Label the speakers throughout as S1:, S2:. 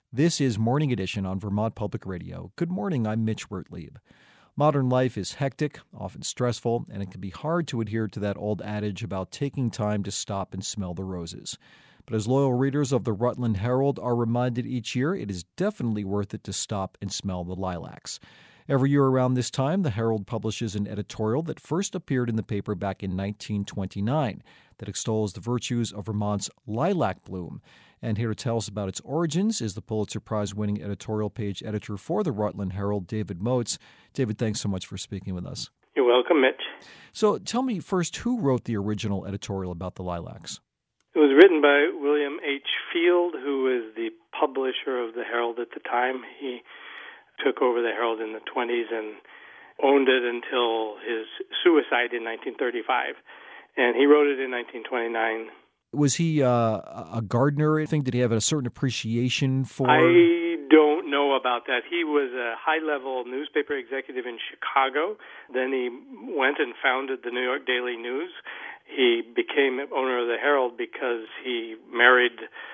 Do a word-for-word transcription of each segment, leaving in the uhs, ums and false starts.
S1: This is Morning Edition on Vermont Public Radio. Good morning, I'm Mitch Wertlieb. Modern life is hectic, often stressful, and it can be hard to adhere to that old adage about taking time to stop and smell the roses. But as loyal readers of the Rutland Herald are reminded each year, it is definitely worth it to stop and smell the lilacs. Every year around this time, the Herald publishes an editorial that first appeared in the paper back in nineteen twenty-nine that extols the virtues of Vermont's lilac bloom. And here to tell us about its origins is the Pulitzer Prize-winning editorial page editor for the Rutland Herald, David Moats. David, thanks so much for speaking with us.
S2: You're welcome, Mitch.
S1: So tell me first, who wrote the original editorial about the lilacs?
S2: It was written by William H. Field, who was the publisher of the Herald at the time. He took over the Herald in the twenties and owned it until his suicide in nineteen thirty-five. And he wrote it in nineteen twenty-nine.
S1: Was he uh, a gardener? I think did he have a certain appreciation for?
S2: I don't know about that. He was a high-level newspaper executive in Chicago. Then he went and founded the New York Daily News. He became owner of the Herald because he married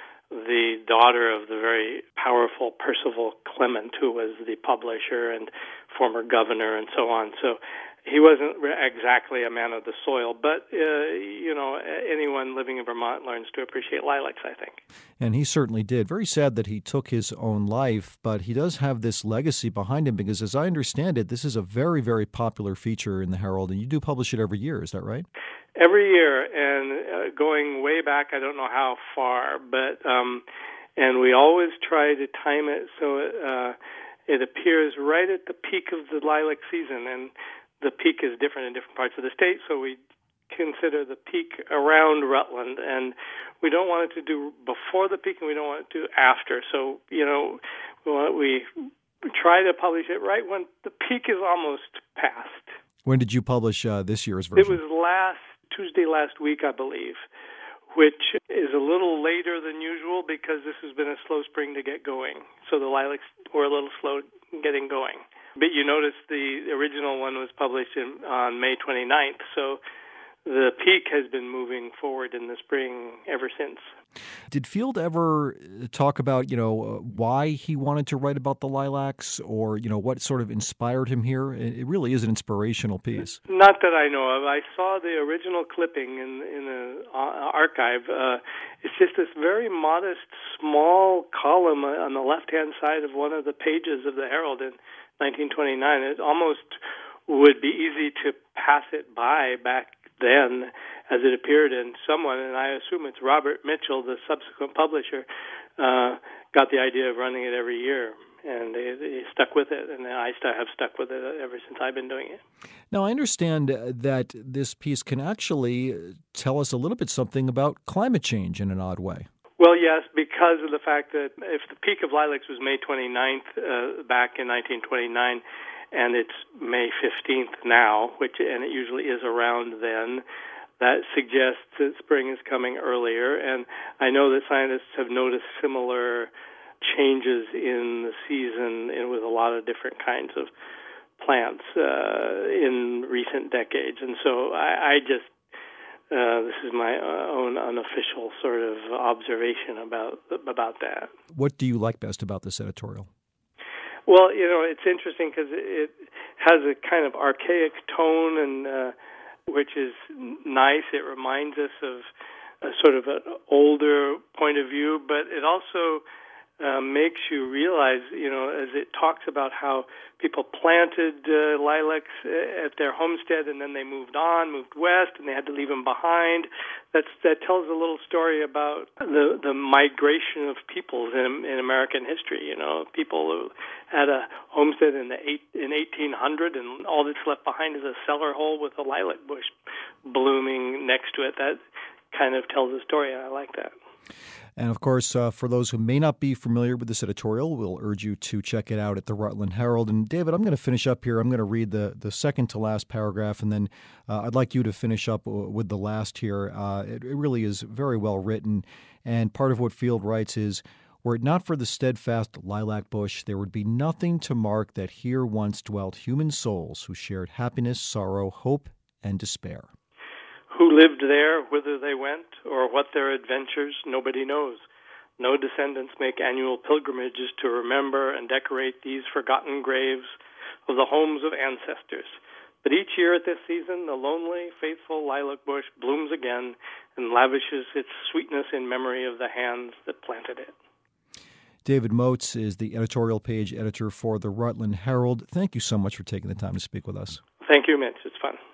S2: the daughter of the very powerful Percival Clement, who was the publisher and former governor and so on. So he wasn't exactly a man of the soil, but, uh, you know, anyone living in Vermont learns to appreciate lilacs, I think.
S1: And he certainly did. Very sad that he took his own life, but he does have this legacy behind him because, as I understand it, this is a very, very popular feature in the Herald, and you do publish it every year. Is that right?
S2: Every year, and uh, going way back, I don't know how far, but um, and we always try to time it so it, uh, it appears right at the peak of the lilac season, and the peak is different in different parts of the state, so we consider the peak around Rutland, and we don't want it to do before the peak, and we don't want it to do after. So, you know, we, want, we try to publish it right when the peak is almost past.
S1: When did you publish uh, this year's version?
S2: It was last Tuesday last week, I believe, which is a little later than usual because this has been a slow spring to get going. So the lilacs were a little slow getting going. But you notice the original one was published in, on May twenty-ninth, so the peak has been moving forward in the spring ever since.
S1: Did Field ever talk about, you know, why he wanted to write about the lilacs or, you know, what sort of inspired him here? It really is an inspirational piece.
S2: Not that I know of. I saw the original clipping in in the archive. Uh, it's just this very modest, small column on the left-hand side of one of the pages of the Herald in nineteen twenty-nine. It almost would be easy to pass it by back then as it appeared in someone, and I assume it's Robert Mitchell, the subsequent publisher, uh, got the idea of running it every year, and they, they stuck with it, and I have stuck with it ever since I've been doing it.
S1: Now, I understand that this piece can actually tell us a little bit something about climate change in an odd way.
S2: Well, yes, because of the fact that if the peak of lilacs was May twenty-ninth uh, back in nineteen twenty-nine, and it's May fifteenth now, which and it usually is around then, that suggests that spring is coming earlier. And I know that scientists have noticed similar changes in the season and with a lot of different kinds of plants uh, in recent decades. And so I, I just Uh, this is my own unofficial sort of observation about about that.
S1: What do you like best about this editorial?
S2: Well, you know, it's interesting because it has a kind of archaic tone, and uh, which is nice. It reminds us of a sort of an older point of view, but it also uh, makes you realize, you know, as it talks about how people planted uh, lilacs at their homestead and then they moved on, moved west, and they had to leave them behind. That's, that tells a little story about the the migration of peoples in, in American history. You know, people who had a homestead in the eight, in eighteen hundred, and all that's left behind is a cellar hole with a lilac bush blooming next to it. That kind of tells a story, and I like that.
S1: And, of course, uh, for those who may not be familiar with this editorial, we'll urge you to check it out at the Rutland Herald. And, David, I'm going to finish up here. I'm going to read the, the second-to-last paragraph, and then uh, I'd like you to finish up with the last here. Uh, it, it really is very well written, and part of what Field writes is, were it not for the steadfast lilac bush, there would be nothing to mark that here once dwelt human souls who shared happiness, sorrow, hope, and despair.
S2: Who lived there, whither they went, or what their adventures, nobody knows. No descendants make annual pilgrimages to remember and decorate these forgotten graves of the homes of ancestors. But each year at this season, the lonely, faithful lilac bush blooms again and lavishes its sweetness in memory of the hands that planted it.
S1: David Moats is the editorial page editor for the Rutland Herald. Thank you so much for taking the time to speak with us.
S2: Thank you, Mitch. It's fun.